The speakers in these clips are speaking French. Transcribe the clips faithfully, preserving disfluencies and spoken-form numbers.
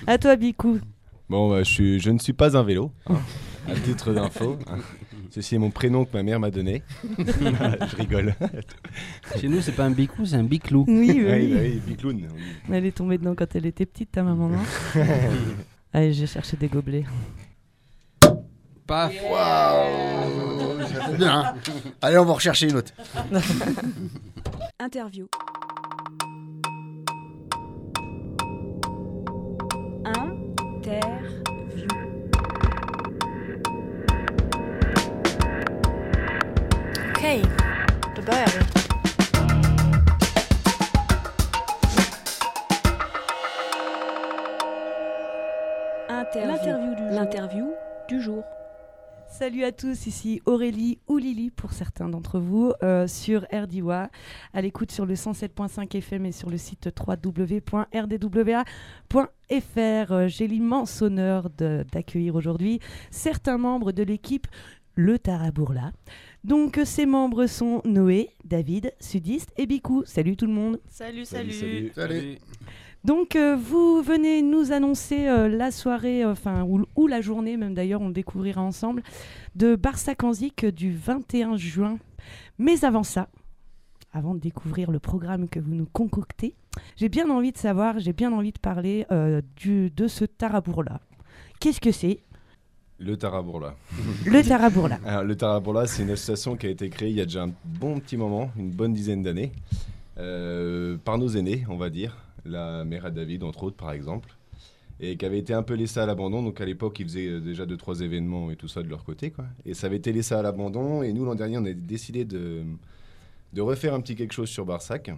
À toi, Bicou. Bon, bah, je, suis, je ne suis pas un vélo, hein, à titre d'info. Hein. Ceci est mon prénom que ma mère m'a donné. Je rigole. Chez nous, c'est pas un bicou, c'est un biclou. Oui, oui. Oui, bah oui, bicloun. Elle est tombée dedans quand elle était petite, ta maman, non? Allez, j'ai cherché des gobelets. Paf. Waouh, ça fait bien. Hein. Allez, on va rechercher une autre. Interview. Interview. Okej, då börjar vi. Interview. L'interview du, L'interview du jour. Salut à tous, ici Aurélie ou Lily pour certains d'entre vous euh, sur R D W A, à l'écoute sur le cent sept point cinq F M et sur le site w w w point r d w a point f r. Euh, j'ai l'immense honneur de, d'accueillir aujourd'hui certains membres de l'équipe Le Tarabourla. Donc ces membres sont Noé, David, Sudiste et Bicou. Salut tout le monde. Salut, Salut, salut. salut. Salut. Donc euh, vous venez nous annoncer euh, la soirée, enfin ou, ou la journée même d'ailleurs, on le découvrira ensemble, de Barsac en Zik du vingt et un juin. Mais avant ça, avant de découvrir le programme que vous nous concoctez, j'ai bien envie de savoir, j'ai bien envie de parler euh, du, de ce Tarabourla. Qu'est-ce que c'est ? Le Tarabourla. Le Tarabourla. Alors, le Tarabourla, c'est une association qui a été créée il y a déjà un bon petit moment, une bonne dizaine d'années, euh, par nos aînés, on va dire. La mère David, entre autres, par exemple, et qui avait été un peu laissée à l'abandon. Donc, à l'époque, ils faisaient déjà deux, trois événements et tout ça de leur côté, quoi. Et ça avait été laissé à l'abandon. Et nous, l'an dernier, on a décidé de, de refaire un petit quelque chose sur Barsac.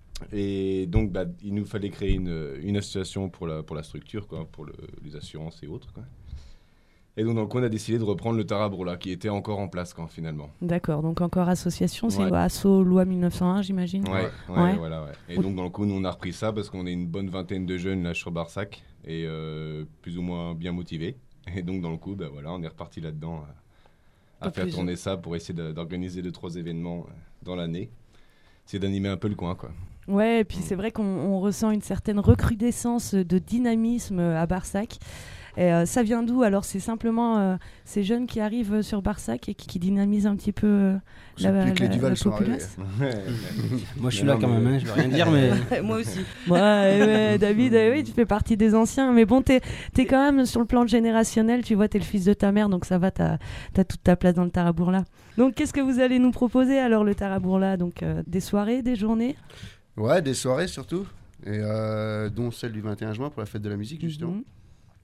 Et donc, bah, il nous fallait créer une, une association pour la, pour la structure, quoi, pour le, les assurances et autres, quoi. Et donc, donc, on a décidé de reprendre le Tarabourla, qui était encore en place, quand, finalement. D'accord, donc encore association, c'est Ouais. Asso Loi mille neuf cent un, j'imagine. Ouais, ouais, Ouais. voilà, ouais. Et donc, dans le coup, nous, on a repris ça parce qu'on est une bonne vingtaine de jeunes là sur Barsac et euh, plus ou moins bien motivés. Et donc, dans le coup, bah, voilà, on est reparti là-dedans à, à Pas faire plus. tourner ça pour essayer de- d'organiser deux, trois événements euh, dans l'année. C'est d'animer un peu le coin, quoi. Ouais, et puis c'est vrai qu'on on ressent une certaine recrudescence de dynamisme à Barsac. Et euh, ça vient d'où? Alors c'est simplement euh, ces jeunes qui arrivent sur Barsac et qui, qui dynamisent un petit peu euh, C'est la, plus que les la- Duval la sont arrivés. populace. Moi, je suis Mais là non, quand mais- même, hein, je veux rien dire, mais Moi aussi. Ouais, ouais, David, euh, oui, tu fais partie des anciens, mais bon, t'es, t'es quand même sur le plan générationnel, tu vois, t'es le fils de ta mère, donc ça va, t'as, t'as toute ta place dans le Tarabourla. Donc qu'est-ce que vous allez nous proposer alors, le Tarabourla? Donc euh, des soirées, des journées? Ouais, des soirées surtout. Et euh, dont celle du vingt et un juin pour la fête de la musique, justement. Mhm.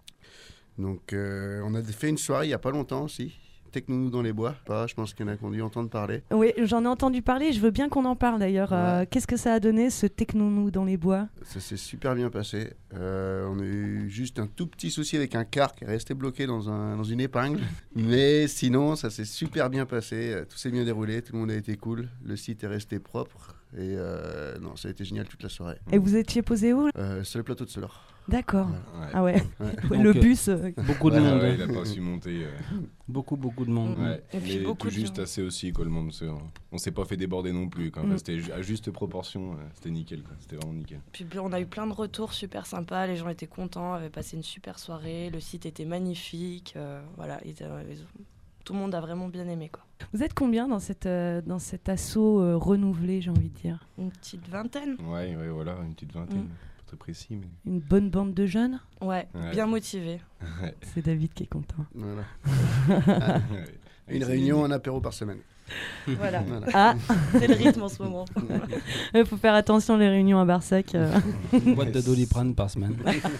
Donc, euh, on a fait une soirée il n'y a pas longtemps aussi. Techno-nous dans les bois. Pas, je pense qu'il y en a qui ont dû entendre parler. Oui, j'en ai entendu parler, je veux bien qu'on en parle d'ailleurs. Euh, Ouais. qu'est-ce que ça a donné, ce techno-nous dans les bois? Ça s'est super bien passé. Euh, on a eu juste un tout petit souci avec un car qui est resté bloqué dans, un, dans une épingle. Mais sinon, ça s'est super bien passé. Euh, Tout s'est bien déroulé. Tout le monde a été cool. Le site est resté propre. Et euh, non, ça a été génial toute la soirée. Et vous étiez posé où? Euh, sur le plateau de Solar. D'accord. Ouais. Ah ouais, Ouais. Ouais, Donc, le euh, bus. euh, beaucoup de Ouais, monde. ouais, hein. il n'a pas su monter. euh, Beaucoup, beaucoup de monde. ouais. Et puis Mais beaucoup tout de juste gens. assez aussi, quoi, le monde. c'est- On s'est pas fait déborder non plus, quoi. Enfin, Mm. c'était ju- à juste proportion. euh, C'était nickel, quoi. C'était vraiment nickel. Puis on a eu plein de retours super sympas, les gens étaient contents, avaient passé une super soirée, le site était magnifique, euh, voilà, ils- euh, ils ont- tout le monde a vraiment bien aimé, quoi. Vous êtes combien dans, cette, euh, dans cet assaut euh, renouvelé, j'ai envie de dire? Une petite vingtaine. Ouais, ouais, voilà, une petite vingtaine. Mm. Pas très précis, mais. Une bonne bande de jeunes? Ouais, Ouais. bien motivés. C'est David qui est content. Voilà. Ouais. Une réunion, un apéro par semaine. Voilà, Voilà. Ah, c'est le rythme en ce moment. il faut faire attention, les réunions à Barsac. euh, Une boîte de Doliprane par semaine.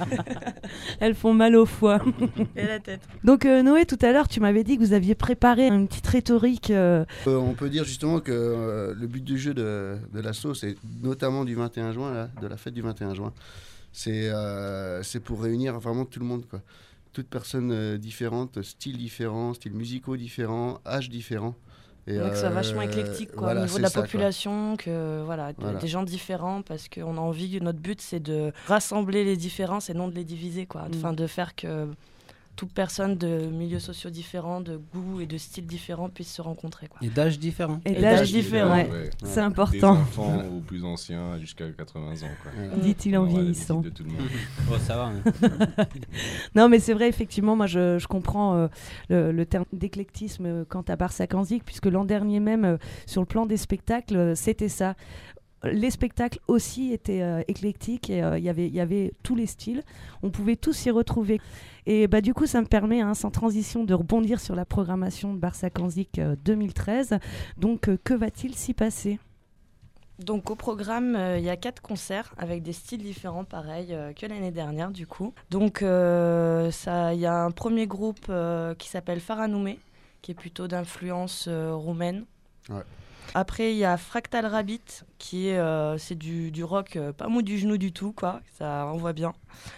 elles font mal au foie. Et la tête. Donc euh, Noé, tout à l'heure, tu m'avais dit que vous aviez préparé une petite rhétorique. euh, Euh, on peut dire justement que euh, le but du jeu de, de l'assaut, c'est notamment du vingt et un juin, là, de la fête du vingt et un juin, c'est euh, c'est pour réunir vraiment tout le monde, quoi. Toutes personnes euh, différentes, styles différents, styles musicaux différents, âges différents. Et, Donc c'est euh, vachement éclectique, quoi, voilà, au niveau c'est de la ça, quoi. population, que voilà, de- Voilà. des gens différents, parce qu'on a envie, notre but c'est de rassembler les différences et non de les diviser, quoi. Mm. Enfin, de faire que toute personne de milieux sociaux différents, de goûts et de styles différents puisse se rencontrer, quoi. Et d'âge différent. Et Et d'âge d'âge différent, différent, ouais. ouais. C'est Des important, enfants aux plus anciens jusqu'à quatre-vingts ans. Quoi. Ouais. dit-il en On aura la vieillissant. visite de tout le monde. Oh, ça va. Hein. Non, mais c'est vrai, effectivement, moi je, je comprends euh, le, le terme d'éclectisme euh, quant à Barsac en Zik, puisque l'an dernier même, euh, sur le plan des spectacles, euh, c'était ça. Les spectacles aussi étaient euh, éclectiques et euh, y avait- il y avait tous les styles. On pouvait tous s'y retrouver. Et bah, du coup, ça me permet, hein, sans transition, de rebondir sur la programmation de Barsac en Zik euh, deux mille treize. Donc, euh, que va-t-il s'y passer ? Donc au programme, il y a quatre concerts avec des styles différents, pareil euh, que l'année dernière du coup. Donc euh, ça, il y a un premier groupe euh, qui s'appelle Faranoumé, qui est plutôt d'influence euh, roumaine. Ouais. Après, il y a Fractal Rabbit, qui est, euh, c'est du, du rock euh, pas mou du genou du tout, quoi. Ça envoie bien.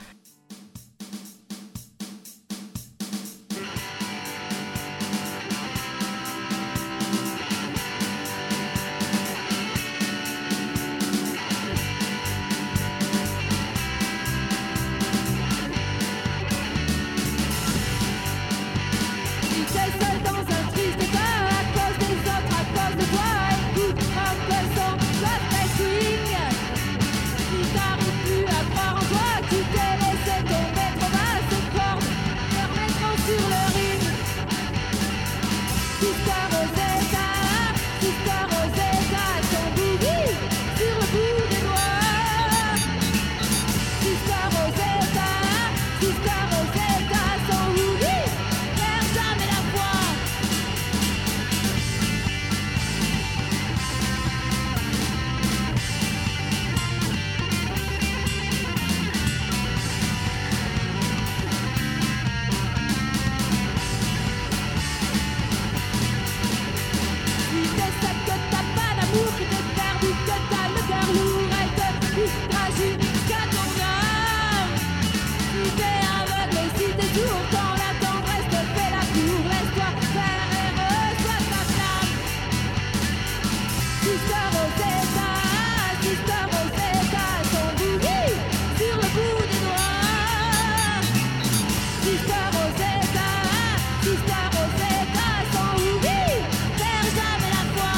Tu t'es seul dans un triste bar à cause des autres, à cause de toi. Écoute un peu son côté swing. Si t'arrives plus à croire en toi, tu t'es laissé tomber trop bas. Ces cordes te remettront sur le ring. Sister Rosetta, Sister Rosetta, ton boogie sur le bout des doigts. Sister Rosetta, Sister Rosetta, son boogie, perds jamais la foi. Si t'es seul, que t'as pas d'amour, que t'es perdu, que t'as le cœur lourd, elle te poussera jusqu'à ton âme. Si t'es aveugle, si t'es sourd, quand la tendresse te fait la cour, laisse-toi faire et reçois ta flamme. Sister Rosetta, Sister Rosetta, ton boogie sur le bout des doigts. Sister Rosetta, Sister Rosetta, son boogie, perds jamais la foi.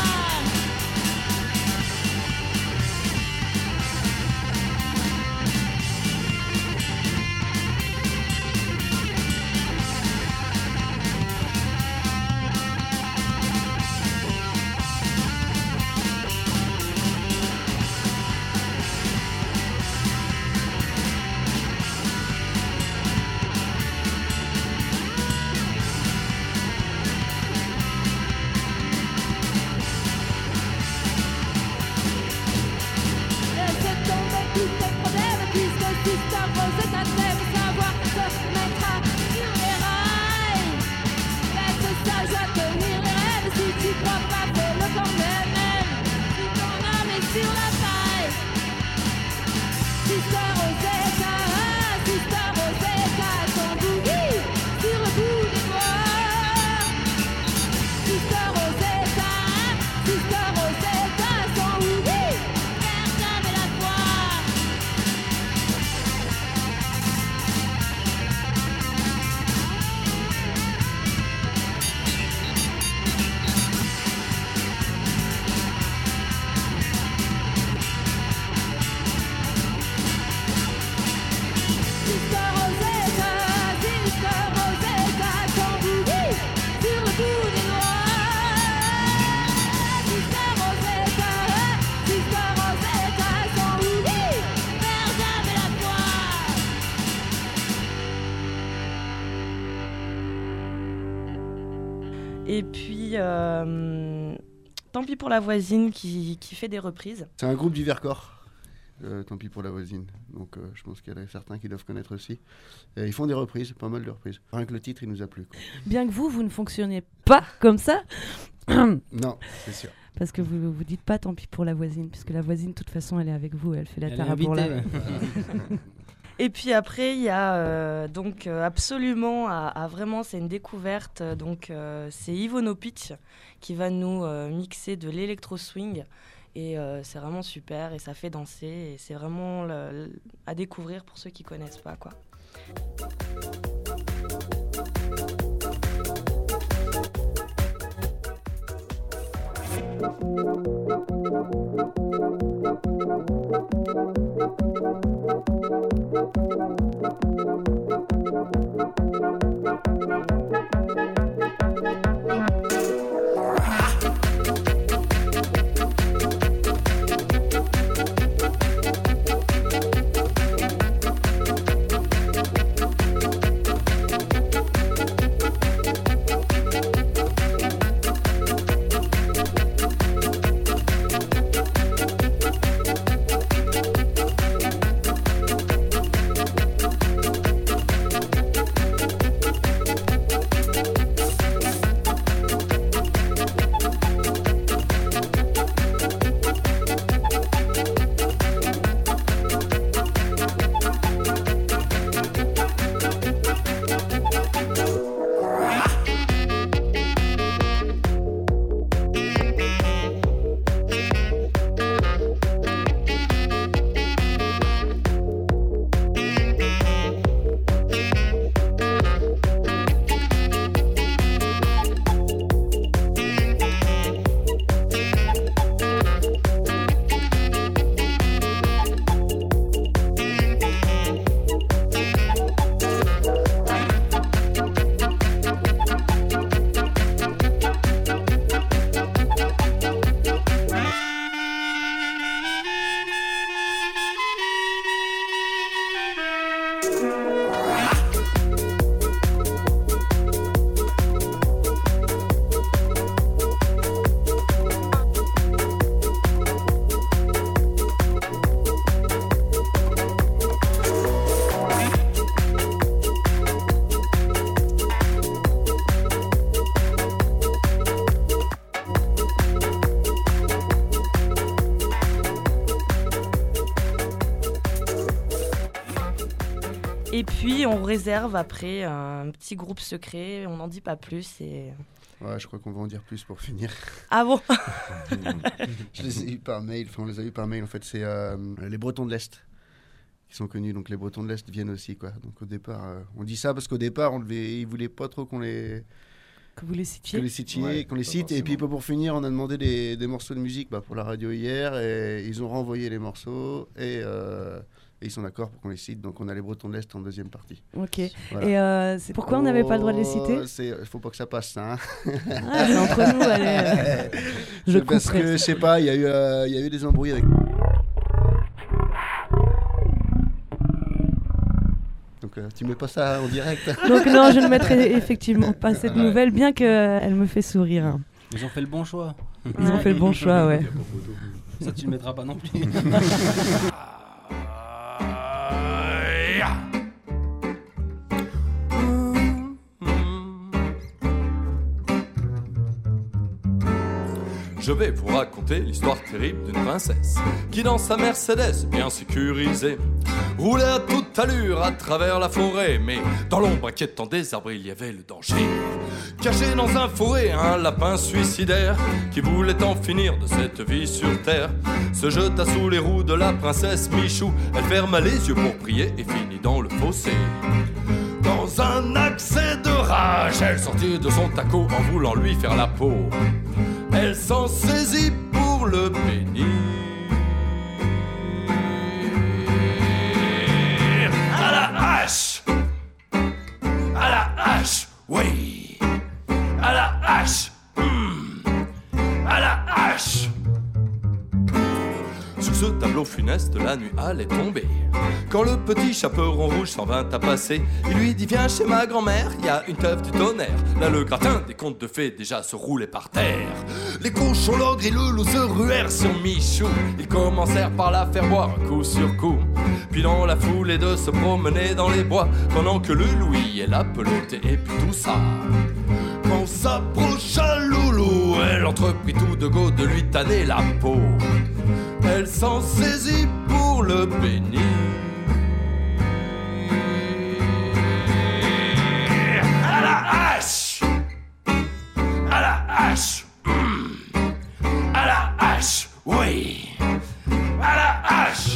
Laisse tomber tous tes problèmes, puisque Sister Rosetta t'aime, savoir te mettra sur les rails. Laisse sa joie tenir les rêves, si tu crois pas, fais-le quand même. Si ton âme est sur la paille. Sister Rosetta, Sister Rosetta, ton boogie sur le bout des doigts. Sister Rosetta, Sister Rosetta, son boogie, perds jamais la foi. Sister Rosetta, Sister Rosetta, ton boogie sur le bout des doigts. Sister Rosetta, Sister Rosetta, son boogie, perds jamais la foi. Et puis, euh, tant pis pour la voisine qui, qui fait des reprises. C'est un groupe du Vercors. Euh, tant pis pour la voisine. Donc euh, je pense qu'il y en a certains qui doivent connaître aussi. Et ils font des reprises, pas mal de reprises. Rien que le titre, il nous a plu, quoi. Bien que vous, vous ne fonctionnez pas comme ça, Non, c'est sûr. parce que vous vous dites pas tant pis pour la voisine, puisque la voisine, de toute façon, elle est avec vous, elle fait la Elle est tarabourla. invitée, ouais. Et puis après, il y a euh, donc euh, absolument, à, à vraiment, c'est une découverte. euh, Donc euh, c'est Ivono Pitch qui va nous euh, mixer de l'électro swing. Et euh, c'est vraiment super et ça fait danser. Et c'est vraiment le- le- à découvrir pour ceux qui connaissent pas, quoi. puis on réserve après un petit groupe secret, on n'en dit pas plus. Et... Ouais, je crois qu'on va en dire plus pour finir. Ah bon? Je les ai eu par mail, enfin on les a eu par mail en fait, c'est euh, les Bretons de l'Est qui sont connus, donc les Bretons de l'Est viennent aussi quoi. Donc au départ, euh, on dit ça parce qu'au départ, on devait, ils voulaient pas trop qu'on les... Que vous les citiez. Que les citiez, Ouais, qu'on les pas cite. Et puis forcément. pour finir, on a demandé des, des morceaux de musique bah, pour la radio hier et ils ont renvoyé les morceaux et, euh, et ils sont d'accord pour qu'on les cite. Donc on a les Bretons de l'Est en deuxième partie. Ok. Voilà. Et euh, c'est pourquoi on n'avait pas le droit de les citer? Oh, c'est, faut pas que ça passe ça. Hein. Ah, c'est entre nous, allez. euh, Je C'est parce couperai. que je sais pas, il y a eu, euh, il y a eu des embrouilles avec. Donc euh, tu mets pas ça en direct. Donc non, je ne mettrai effectivement pas cette nouvelle, bien qu'elle me fait sourire. Ils ont fait le bon choix. Ils ont fait le bon choix, ouais. Ça, tu le mettras pas non plus. Je vais vous raconter l'histoire terrible d'une princesse qui dans sa Mercedes bien sécurisée roulait à toute allure à travers la forêt. Mais dans l'ombre inquiétant des arbres il y avait le danger. Caché dans un fourré, un lapin suicidaire qui voulait en finir de cette vie sur terre se jeta sous les roues de la princesse Michou. Elle ferma les yeux pour prier et finit dans le fossé. Dans un accès de rage, elle sortit de son taco en voulant lui faire la peau. Elle s'en saisit pour le bénir. À la hache, à la hache, oui, à la hache, hmm, à la hache. Sur ce tableau funeste, la nuit allait tomber. Quand le petit chaperon rouge s'en vint à passer, il lui dit: viens chez ma grand-mère, y a une teuf du tonnerre. Là le gratin des contes de fées déjà se roulait par terre. Les cochons, l'ogre et le loup se ruèrent sur Michou. Ils commencèrent par la faire boire un coup sur coup. Puis dans la foulée de se promener dans les bois, pendant que le louis et la pelote et puis tout ça. Quand s'approcha Loulou, elle entreprit tout de go de lui tanner la peau. Elle s'en saisit pour le bénir. À la hache, à la hache, hmm, à la hache, oui, à la hache.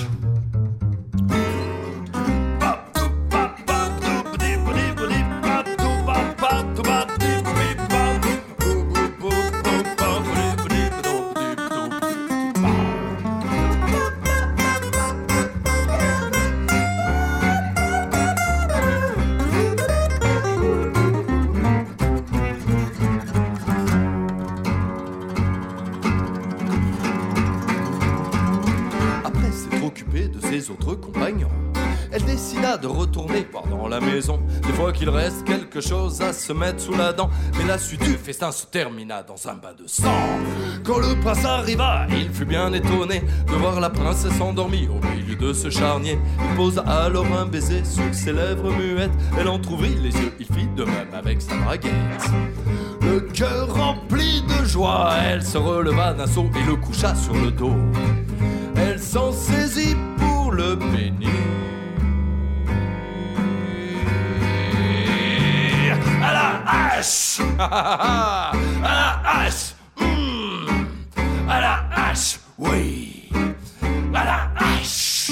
Autres compagnons. Elle décida de retourner voir dans la maison, des fois qu'il reste quelque chose à se mettre sous la dent. Mais la suite du festin se termina dans un bain de sang. Quand le prince arriva, il fut bien étonné de voir la princesse endormie au milieu de ce charnier. Il posa alors un baiser sur ses lèvres muettes. Elle entrouvrit les yeux, il fit de même avec sa braguette. Le cœur rempli de joie, elle se releva d'un saut et le coucha sur le dos. Elle s'en saisit pour le bénir. À la hache, à la hache, mm, à la hache, oui, à la hache.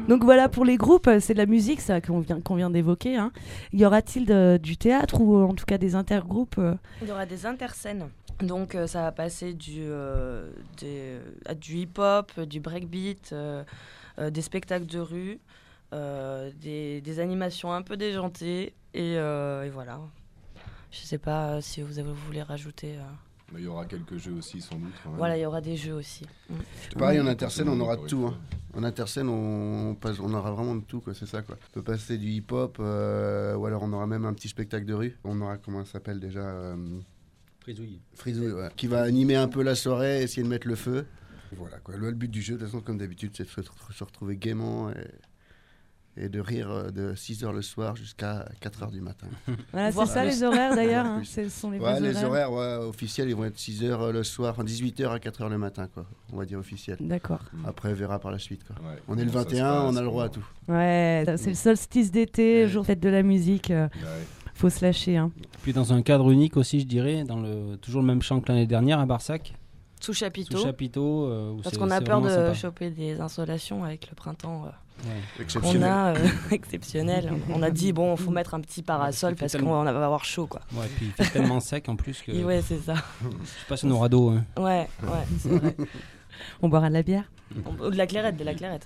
Donc voilà pour les groupes, c'est de la musique ça qu'on vient, qu'on vient d'évoquer. Hein. Y aura-t-il de, du théâtre ou en tout cas des intergroupes euh... Il y aura des interscènes. Donc euh, ça va passer du, euh, des, à du hip-hop, du breakbeat, euh, euh, des spectacles de rue, euh, des, des animations un peu déjantées et, euh, et voilà. Je sais pas si vous, avez, vous voulez rajouter. Euh... Il y aura quelques jeux aussi sans doute. Quand même. Voilà, il y aura des jeux aussi. Mmh. Pareil, en interscène, on aura de tout. Hein. En interscène, on, passe, on aura vraiment de tout, quoi, c'est ça. Quoi. On peut passer du hip-hop, euh, ou alors on aura même un petit spectacle de rue. On aura, comment ça s'appelle déjà euh... Frisouille. Frisouille, ouais. Qui va animer un peu la soirée, essayer de mettre le feu. Voilà, quoi. Le, le but du jeu, de toute façon, comme d'habitude, c'est de se, se retrouver gaiement et, et de rire de six heures le soir jusqu'à quatre heures du matin. Voilà, c'est ça les horaires d'ailleurs. Hein. Ce sont les, ouais, les horaires, horaires ouais, officiels, ils vont être six heures le soir, enfin dix-huit heures à quatre heures le matin, quoi. On va dire officiel. D'accord. Après, on verra par la suite. Quoi. Ouais. On est le vingt et un, on a le droit à tout. Ouais, c'est le solstice d'été, ouais. Jour fête de la musique. Euh, ouais. Faut se lâcher. Hein. Puis dans un cadre unique aussi, je dirais, dans le, toujours le même champ que l'année dernière à Barsac. Sous chapiteau. Sous chapiteau. Euh, Parce qu'on a peur de sympa. choper des insolations avec le printemps. Euh, ouais. Exceptionnel. On a, euh, exceptionnel. On a dit, bon, il faut mettre un petit parasol ouais, parce tellement... qu'on va avoir chaud. Quoi. Ouais, puis il fait tellement sec en plus que. Ouais, c'est ça. Je sais pas si on aura d'eau. Hein. Ouais, ouais, c'est vrai. On boira de la bière. Ou de la clairette, de la clairette.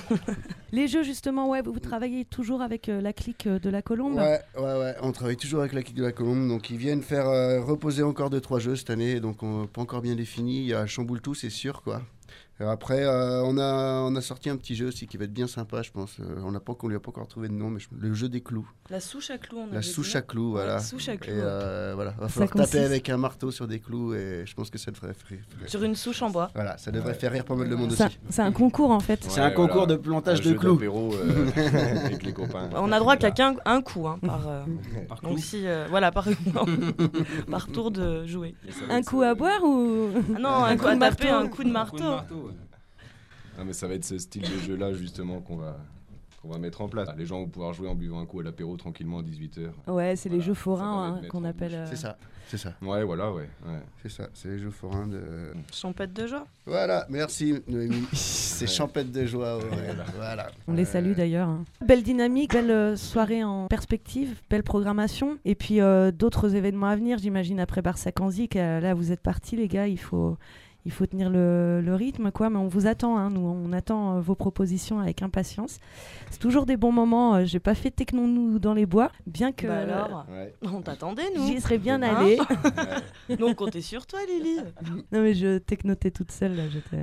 Les jeux, justement, ouais, vous travaillez toujours avec euh, la clique de la Colombe ? Ouais, ouais, ouais, on travaille toujours avec la clique de la Colombe. Donc, ils viennent faire euh, reposer encore deux, trois jeux cette année. Donc, on n'a pas encore bien défini. Il y a Chamboule-Tout, c'est sûr, quoi. Et après, euh, on, a, on a sorti un petit jeu aussi qui va être bien sympa, je pense. Euh, on n'a pas, on lui a pas encore trouvé de nom, mais je, le jeu des clous. La souche à clous, on La souche à clous, voilà. Ouais, souche à clous. Et euh, voilà, va falloir taper consiste... avec un marteau sur des clous et je pense que ça devrait faire rire. Sur une souche en bois. Voilà, ça devrait ouais. faire rire pas mal de monde ça, aussi. C'est un concours en fait. Ouais, c'est un voilà. concours de plantage un de clous. Euh, avec les copains. On a droit qu'à qu'un un coup hein, par. Euh, par donc si, euh, voilà, par par tour de jouer. Un coup à boire ou ah Non, un coup à taper, un coup de marteau. Non, mais ça va être ce style de jeu-là, justement, qu'on va, qu'on va mettre en place. Les gens vont pouvoir jouer en buvant un coup à l'apéro tranquillement à dix-huit heures. Ouais, c'est voilà, les jeux forains hein, qu'on appelle. Euh... C'est ça, c'est ça. Ouais, voilà, ouais. ouais. C'est ça, c'est les jeux forains de. Champêtre de joie. Voilà, merci Noémie. C'est ouais. Champêtre de joie, ouais. Voilà. On les salue euh... d'ailleurs. Hein. Belle dynamique, belle euh, soirée en perspective, belle programmation. Et puis euh, d'autres événements à venir, j'imagine, après Barsac-en-Zik. Euh, là, vous êtes partis, les gars, il faut. Il faut tenir le, le rythme, quoi. Mais on vous attend, hein, nous, on attend euh, vos propositions avec impatience. C'est toujours des bons moments. Euh, j'ai pas fait techno nous dans les bois, bien que. Bah alors, ouais. on t'attendait, nous. J'y serais bien allée. Ouais. Nous, on comptait sur toi, Lily. Non, mais je technotais toute seule, là. J'étais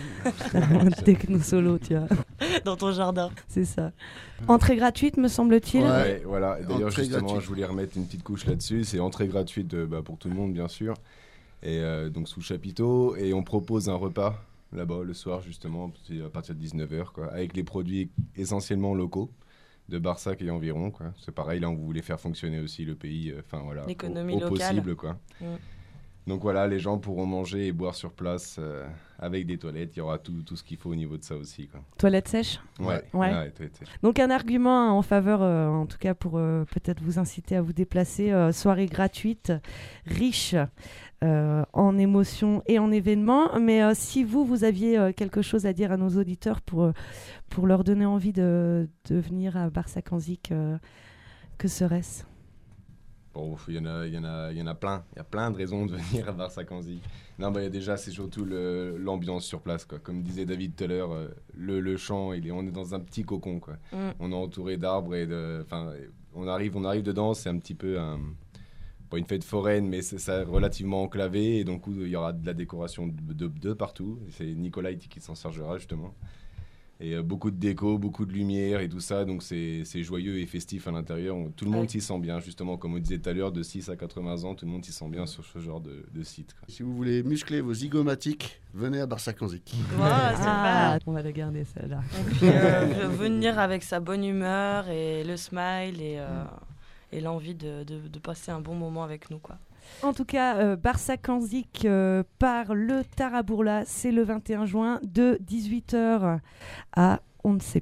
un techno solo, tu vois. Dans ton jardin. C'est ça. Entrée gratuite, me semble-t-il. Ouais, ouais voilà. D'ailleurs, entrée justement, gratuite. Je voulais remettre une petite couche là-dessus. C'est entrée gratuite euh, bah, pour tout le monde, bien sûr. Et euh, donc sous chapiteau, et on propose un repas là-bas le soir justement à partir de dix-neuf heures quoi, avec les produits essentiellement locaux de Barsac et environ quoi. C'est pareil, là on voulait faire fonctionner aussi le pays, enfin euh, voilà, l'économie au, au locale possible quoi. Mm. Donc voilà, les gens pourront manger et boire sur place euh, avec des toilettes. Il y aura tout, tout ce qu'il faut au niveau de ça aussi. Quoi. Toilettes sèches ? Ouais. ouais. ouais. ouais toilettes sèches. Donc un argument en faveur, euh, en tout cas pour euh, peut-être vous inciter à vous déplacer. Euh, soirée gratuite, riche euh, en émotions et en événements. Mais euh, si vous, vous aviez euh, quelque chose à dire à nos auditeurs pour, euh, pour leur donner envie de, de venir à Barsac-en-Zik, euh, que serait-ce ? Bon, il y en a, il y en a, il y en a plein. Il y a plein de raisons de venir à Barsac-en-Zik. Non, bah, déjà, c'est surtout le, l'ambiance sur place, quoi. Comme disait David tout à l'heure, euh, le, le champ, il est, on est dans un petit cocon, quoi. Mm. On est entouré d'arbres et de, enfin, on arrive, on arrive dedans, c'est un petit peu un, pas une fête foraine, mais c'est ça, relativement enclavé. Et donc, il y aura de la décoration de, de, de partout. C'est Nicolas qui s'en chargera justement. Et euh, beaucoup de déco, beaucoup de lumière et tout ça, donc c'est, c'est joyeux et festif à l'intérieur. On, tout le monde ouais. s'y sent bien, justement, comme on disait tout à l'heure, de six à quatre-vingts ans, tout le monde s'y sent bien sur ce genre de, de site. Quoi. Si vous voulez muscler vos zygomatiques, venez à Barsac-en-Zik. Wow, c'est ah, on va le garder celle-là. Et puis, euh, venir avec sa bonne humeur et le smile et, euh, et l'envie de, de, de passer un bon moment avec nous, quoi. En tout cas, euh, Barsac-en-Zik euh, par le Tarabourla, c'est le vingt et un juin de dix-huit heures à on ne sait pas.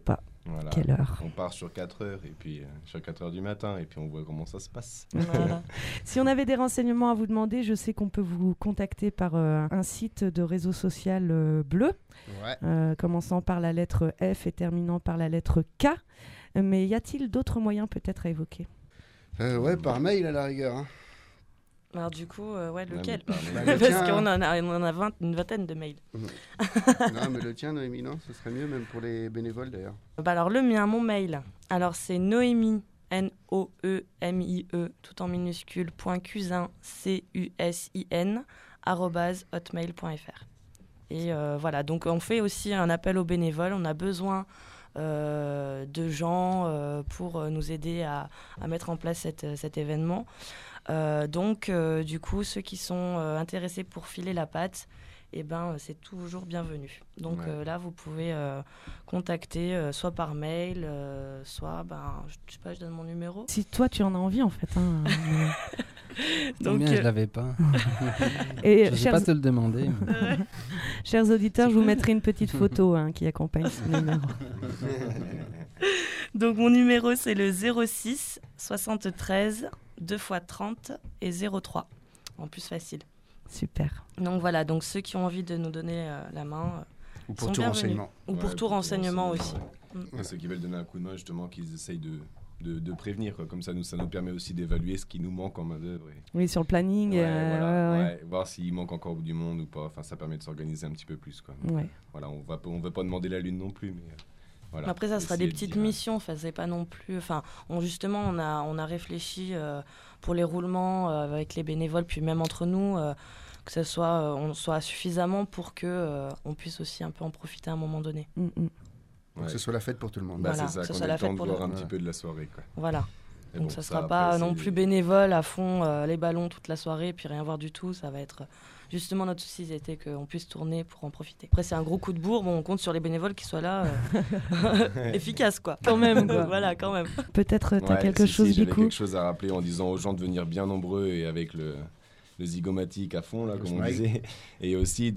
Voilà. Quelle heure? On part sur quatre heures, et puis euh, sur quatre heures du matin, et puis on voit comment ça se passe. Voilà. Si on avait des renseignements à vous demander, je sais qu'on peut vous contacter par euh, un site de réseau social euh, bleu, Ouais. euh, commençant par la lettre F et terminant par la lettre K. Mais y a-t-il d'autres moyens peut-être à évoquer? Euh, ouais, par mail à la rigueur. Hein. Alors du coup, euh, ouais, Ouais, lequel mais par mail. Bah, le Parce tien, qu'on en a, on en a vingt, une vingtaine de mails. Non, mais le tien, Noémie, non, ce serait mieux, même pour les bénévoles d'ailleurs. Bah alors le mien, mon mail. Alors c'est Noémie, N O E M I E, tout en minuscule, point cusin, C U S I N, arrobase hotmail point f r. Et euh, voilà, donc on fait aussi un appel aux bénévoles. On a besoin euh, de gens euh, pour nous aider à, à mettre en place cette, cet événement. Euh, donc, euh, du coup, ceux qui sont euh, intéressés pour filer la pâte, eh ben, c'est toujours bienvenu. Donc Ouais. euh, là, vous pouvez euh, contacter euh, soit par mail, euh, soit, ben, je sais pas, je donne mon numéro. Si toi tu en as envie en fait. Hein, Donc, Combien je euh, l'avais pas. et Je sais chers, pas te le demander. mais- chers auditeurs, je vous mettrai une petite photo hein, qui accompagne ce numéro. donc mon numéro, c'est le zéro six soixante-treize deux fois trente et zéro trois. En plus facile. Super. Donc voilà, donc ceux qui ont envie de nous donner euh, la main, euh, Ou pour sont tout bienvenus. renseignement. Ou pour Ouais, tout renseignement aussi. ouais. Et ceux qui veulent donner un coup de main, justement, qu'ils essayent de, de, de prévenir. Quoi. Comme ça, nous, ça nous permet aussi d'évaluer ce qui nous manque en main-d'œuvre. Et... Oui, sur le planning. Ouais, euh, voilà, ouais, ouais. ouais, voir s'il manque encore du monde ou pas. Enfin, ça permet de s'organiser un petit peu plus. Quoi. Donc, Ouais. voilà, on va, on veut pas demander la lune non plus, mais euh, voilà. Après, ça sera Essayer des de petites dire, missions. Enfin, c'est pas non plus. Enfin, on, justement, on a, on a réfléchi euh, pour les roulements euh, avec les bénévoles, puis même entre nous, euh, que ce soit, euh, on soit suffisamment pour que euh, on puisse aussi un peu en profiter à un moment donné. Mm, mm. Donc Ouais. que ce soit la fête pour tout le monde. Bah, Voilà, c'est ça, que ce qu'on soit ait la le temps fête de pour voir le- un petit Ouais. peu de la soirée. Quoi. Voilà. Mais Donc, bon, ça ça, sera après, pas c'est- non plus bénévole à fond euh, les ballons toute la soirée, puis rien voir du tout. Ça va être justement notre souci, c'était qu'on puisse tourner pour en profiter. Après, c'est un gros coup de bourre. Bon, on compte sur les bénévoles qui soient là, euh, efficaces quoi. Quand même, quoi. Voilà, quand même. Peut-être tu as Ouais, quelque si, chose si, du j'avais coup. quelque chose à rappeler en disant aux gens de venir bien nombreux et avec le, le zygomatique à fond, là, Le comme on smile. disait. Et aussi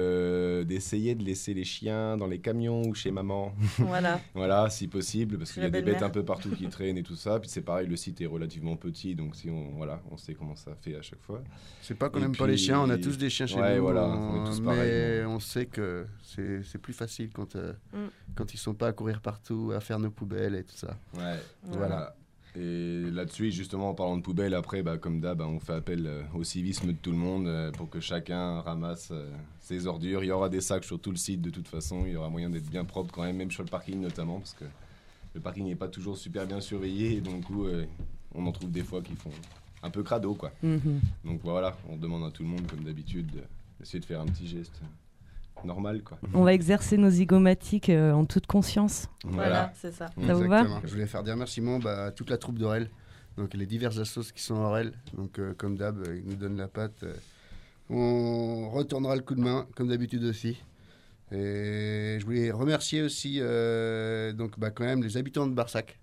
de, d'essayer de laisser les chiens dans les camions ou chez maman. Voilà. Voilà, si possible, parce Chez qu'il y a la des bêtes belle-mère. un peu partout qui traînent et tout ça. Puis c'est pareil, le site est relativement petit, donc si on, voilà, on sait comment ça fait à chaque fois. C'est pas qu'on Et n'aime pas puis- les chiens, on a tous des chiens chez Ouais, nous. voilà, on- on est tous mais pareils. on sait que c'est c'est plus facile quand, euh, Mm. quand ils sont pas à courir partout, à faire nos poubelles et tout ça. Ouais, Voilà. voilà. Et là-dessus, justement, en parlant de poubelle, après, bah, comme d'hab, bah, on fait appel euh, au civisme de tout le monde euh, pour que chacun ramasse euh, ses ordures. Il y aura des sacs sur tout le site de toute façon. Il y aura moyen d'être bien propre quand même, même sur le parking notamment, parce que le parking n'est pas toujours super bien surveillé. Et donc, du coup, euh, on en trouve des fois qui font un peu crado, quoi. Mhm. Donc voilà, on demande à tout le monde, comme d'habitude, de- d'essayer de faire un petit geste normal, quoi. On va exercer nos zygomatiques euh, en toute conscience. Voilà, c'est ça. Ça vous va? Exactement. Je voulais faire des remerciements bah, à toute la troupe d'Aurel, donc les diverses assos qui sont Aurel. Donc euh, comme d'hab, euh, ils nous donnent la patte. euh, on retournera le coup de main, comme d'habitude aussi. Et je voulais remercier aussi euh, donc, bah, quand même les habitants de Barsac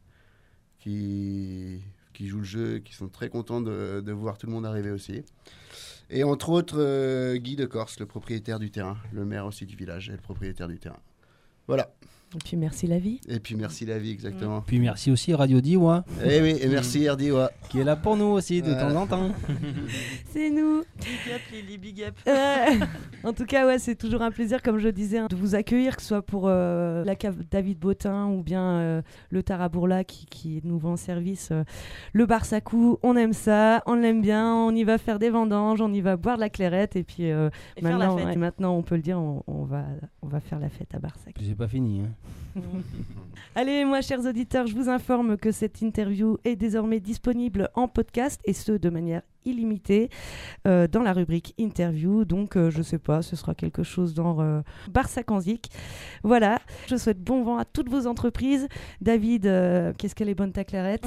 qui, qui jouent le jeu et qui sont très contents de, de voir tout le monde arriver aussi. Et entre autres, euh, Guy de Corse, le propriétaire du terrain, le maire aussi du village et le propriétaire du terrain. Voilà. Et puis merci la vie. Et puis merci la vie, exactement. Puis merci aussi Radio Diwa, Eh oui, et merci R D I, ouais. qui est là pour nous aussi de Ouais. temps en temps. C'est nous. Big up Lily, big up. Euh, en tout cas, ouais, c'est toujours un plaisir, comme je disais, hein, de vous accueillir, que ce soit pour euh, la cave David Bottin ou bien euh, le Tarabourla qui, qui nous vend service. euh, le Barsacou, on aime ça, on l'aime bien, on y va faire des vendanges, on y va boire de la clairette et puis euh, Et faire la maintenant, fête. ouais, maintenant, on peut le dire, on, on va, on va faire la fête à Barsac. Puis c'est pas fini. Hein. Allez, moi, chers auditeurs, je vous informe que cette interview est désormais disponible en podcast et ce, de manière illimitée euh, dans la rubrique interview. Donc, euh, je sais pas, ce sera quelque chose dans euh, Barsac en Zik. Voilà, je souhaite bon vent à toutes vos entreprises. David, euh, qu'est-ce qu'elle est bonne ta clairette.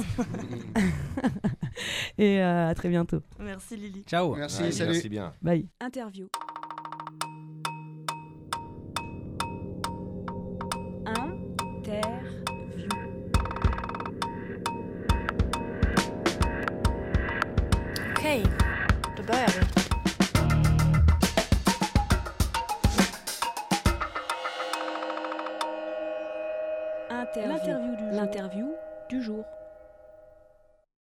Et euh, à très bientôt. Merci Lily. Ciao. Merci, Ouais, salut. merci bien. Bye. Interview. Interview. Okej, då börjar vi. Interview. L'interview du jour.